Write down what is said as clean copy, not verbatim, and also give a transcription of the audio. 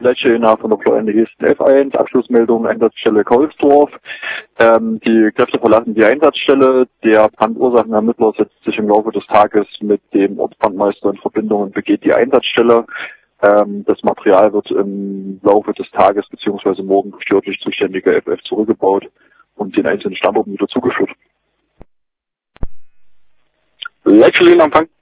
Fläche von der Blauende Hesten F1, Abschlussmeldung, Einsatzstelle Kaulsdorf. Die Kräfte verlassen die Einsatzstelle. Der Brandursachenermittler setzt sich im Laufe des Tages mit dem Ortsbrandmeister in Verbindung und begeht die Einsatzstelle. Das Material wird im Laufe des Tages bzw. morgen durch die örtlich zuständige FF zurückgebaut und den einzelnen Standorten wieder zugeführt. Leitstelle in Empfang.